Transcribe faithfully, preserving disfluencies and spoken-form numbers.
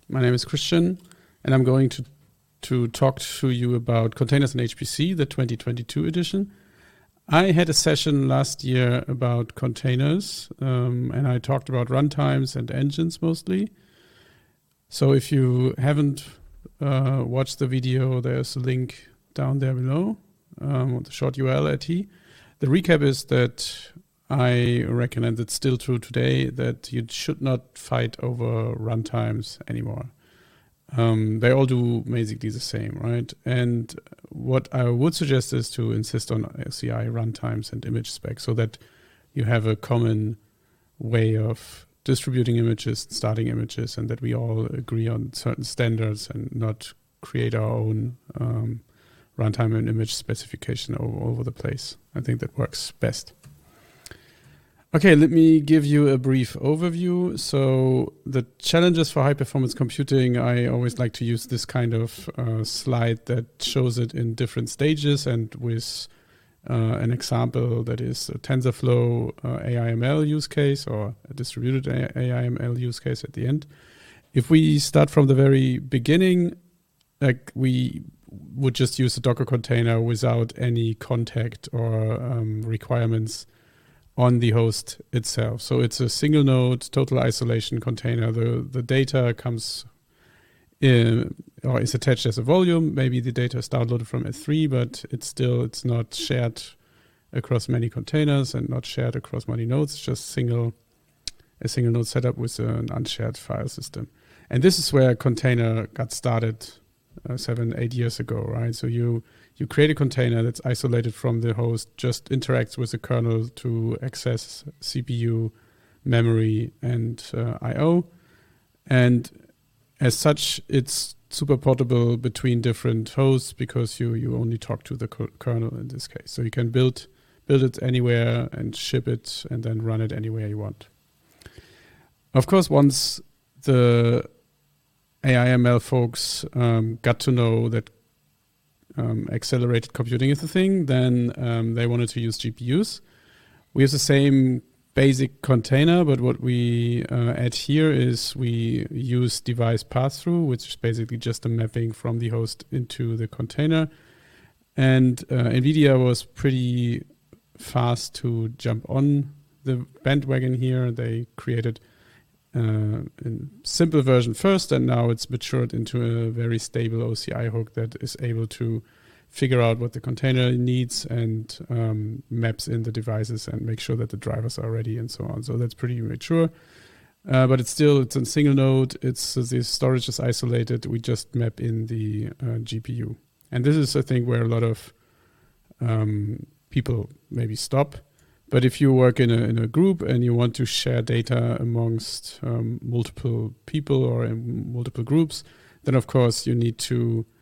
My name is Christian, and I'm going to, to talk to you about Containers in H P C, the twenty twenty-two edition. I had a session last year about containers, um, and I talked about runtimes and engines mostly. So if you haven't uh, watched the video, there's a link down there below, um, the short U R L at T. The recap is that I reckon, and it's still true today, that you should not fight over runtimes anymore. Um, they all do basically the same, right? And what I would suggest is to insist on O C I runtimes and image specs so that you have a common way of distributing images, starting images, and that we all agree on certain standards and not create our own um, runtime and image specification all over the place. I think that works best. Okay, let me give you a brief overview. So the challenges for high-performance computing, I always like to use this kind of uh, slide that shows it in different stages and with uh, an example that is a TensorFlow uh, A I M L use case or a distributed A I M L use case at the end. If we start from the very beginning, like we would just use a Docker container without any contact or um, requirements on the host itself. So it's a single node, total isolation container. The the data comes in or is attached as a volume. Maybe the data is downloaded from S three, but it's still, it's not shared across many containers and not shared across many nodes. It's just single, a single node setup with an unshared file system. And this is where container got started uh, seven, eight years ago, right? So you You create a container that's isolated from the host, just interacts with the kernel to access C P U, memory, and uh, I O. And as such, it's super portable between different hosts because you, you only talk to the kernel in this case. So you can build, build it anywhere and ship it and then run it anywhere you want. Of course, once the A I M L folks um, got to know that Um, accelerated computing is the thing, then um, they wanted to use G P Us. We use the same basic container, but what we uh, add here is we use device pass-through, which is basically just a mapping from the host into the container. And uh, NVIDIA was pretty fast to jump on the bandwagon here. They created uh, a simple version first, and now it's matured into a very stable O C I hook that is able to figure out what the container needs and um, maps in the devices and make sure that the drivers are ready and so on. So that's pretty mature, uh, but it's still, it's a single node. It's uh, the storage is isolated. We just map in the uh, G P U. And this is, I think, where a lot of um, people maybe stop. But if you work in a in a group and you want to share data amongst um, multiple people or in multiple groups, then of course you need to